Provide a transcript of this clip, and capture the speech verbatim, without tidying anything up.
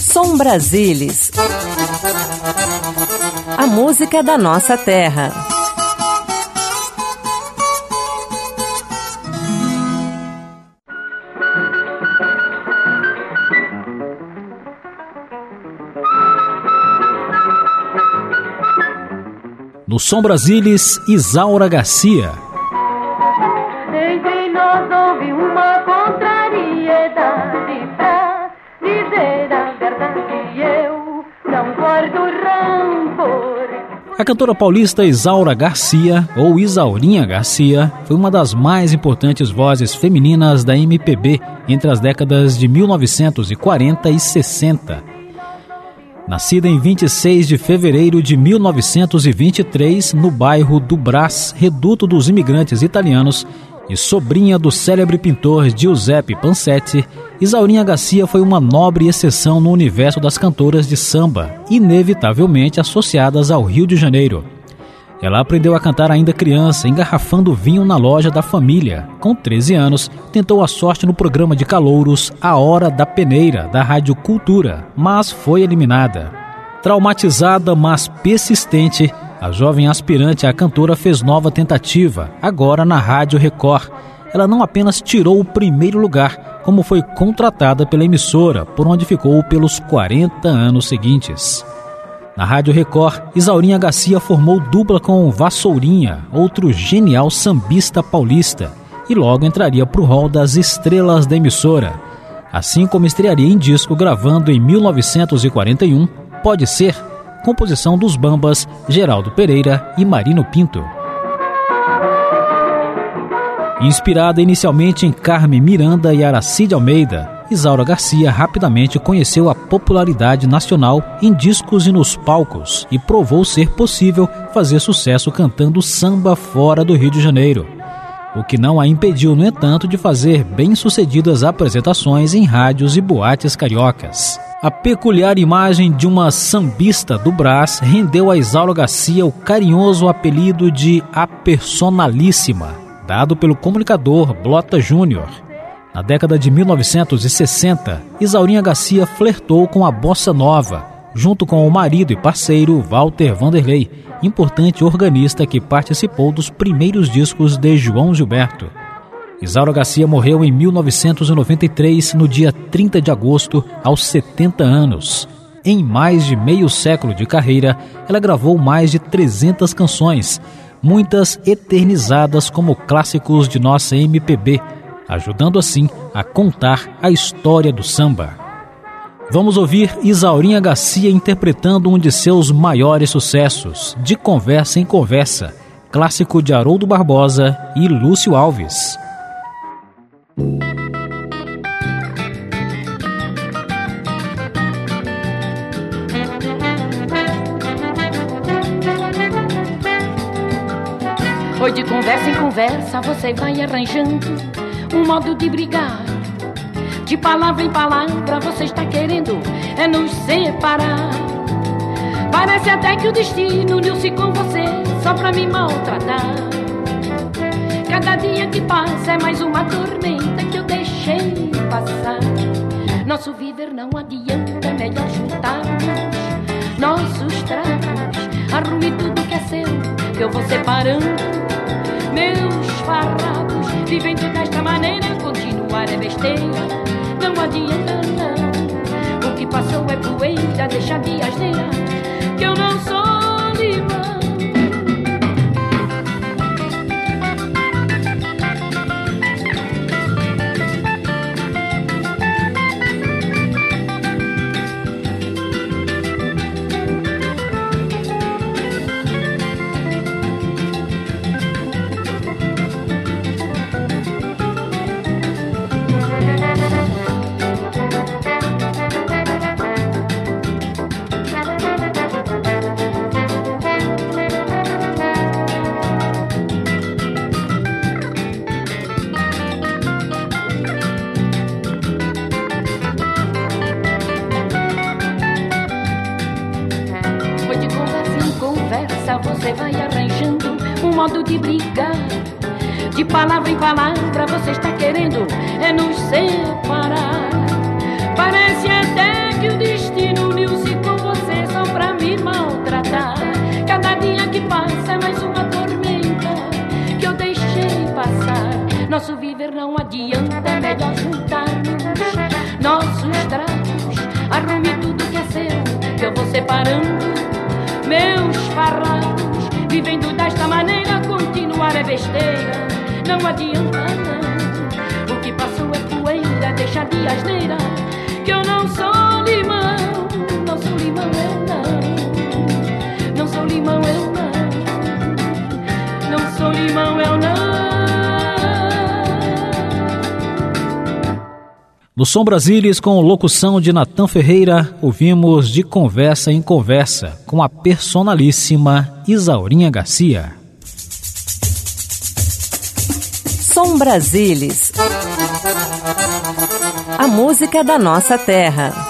Som Brasilis. A música da nossa terra. No Som Brasilis, Isaura Garcia. Entre nós houve uma contrariedade pra dizer a verdade, eu não guardo rancor. A cantora paulista Isaura Garcia, ou Isaurinha Garcia, foi uma das mais importantes vozes femininas da M P B entre as décadas de mil novecentos e quarenta e sessenta. Nascida em vinte e seis de fevereiro de mil novecentos e vinte e três, no bairro do Brás, reduto dos imigrantes italianos, e sobrinha do célebre pintor Giuseppe Pansetti, Isaurinha Garcia foi uma nobre exceção no universo das cantoras de samba, inevitavelmente associadas ao Rio de Janeiro. Ela aprendeu a cantar ainda criança, engarrafando vinho na loja da família. Com treze anos, tentou a sorte no programa de calouros A Hora da Peneira, da Rádio Cultura, mas foi eliminada. Traumatizada, mas persistente, a jovem aspirante à cantora fez nova tentativa, agora na Rádio Record. Ela não apenas tirou o primeiro lugar, como foi contratada pela emissora, por onde ficou pelos quarenta anos seguintes. Na Rádio Record, Isaurinha Garcia formou dupla com Vassourinha, outro genial sambista paulista, e logo entraria para o rol das estrelas da emissora, assim como estrearia em disco gravando em mil novecentos e quarenta e um, Pode Ser, composição dos Bambas, Geraldo Pereira e Marino Pinto. Inspirada inicialmente em Carmen Miranda e Aracide Almeida, Isaura Garcia rapidamente conheceu a popularidade nacional em discos e nos palcos e provou ser possível fazer sucesso cantando samba fora do Rio de Janeiro, o que não a impediu, no entanto, de fazer bem-sucedidas apresentações em rádios e boates cariocas. A peculiar imagem de uma sambista do Brás rendeu a Isaura Garcia o carinhoso apelido de A Personalíssima, dado pelo comunicador Blota Júnior. Na década de mil novecentos e sessenta, Isaurinha Garcia flertou com a bossa nova, junto com o marido e parceiro Walter Vanderlei, importante organista que participou dos primeiros discos de João Gilberto. Isaura Garcia morreu em mil novecentos e noventa e três, no dia trinta de agosto, aos setenta anos. Em mais de meio século de carreira, ela gravou mais de trezentas canções, muitas eternizadas como clássicos de nossa M P B, ajudando assim a contar a história do samba. Vamos ouvir Isaurinha Garcia interpretando um de seus maiores sucessos, De Conversa em Conversa, clássico de Haroldo Barbosa e Lúcio Alves. Foi de conversa em conversa, você vai arranjando um modo de brigar. De palavra em palavra, você está querendo é nos separar. Parece até que o destino uniu-se com você só pra me maltratar. Cada dia que passa é mais uma tormenta que eu deixei passar. Nosso viver não adianta, é melhor juntarmos nossos trapos. Arrume tudo que é seu, que eu vou separando meus farrapos. Vivendo desta maneira, continuar é besteira, não adianta não. O que passou é poeira, deixa de asneira, que eu não sou limão. Você vai arranjando um modo de brigar. De palavra em palavra você está querendo é nos separar. Parece até que o destino não adianta, é melhor juntarmos nossos trapos. Arrume tudo que é seu, que eu vou separando meus farrapos. Vivendo desta maneira, continuar é besteira, não adianta não. O que passou é poeira, deixa de asneira, que eu não sou limão, não sou limão eu não, não sou limão eu não, não sou limão eu não. No Som Brasilis, com locução de Natan Ferreira, ouvimos De Conversa em Conversa, com a personalíssima Isaurinha Garcia. Som Brasilis, a música da nossa terra.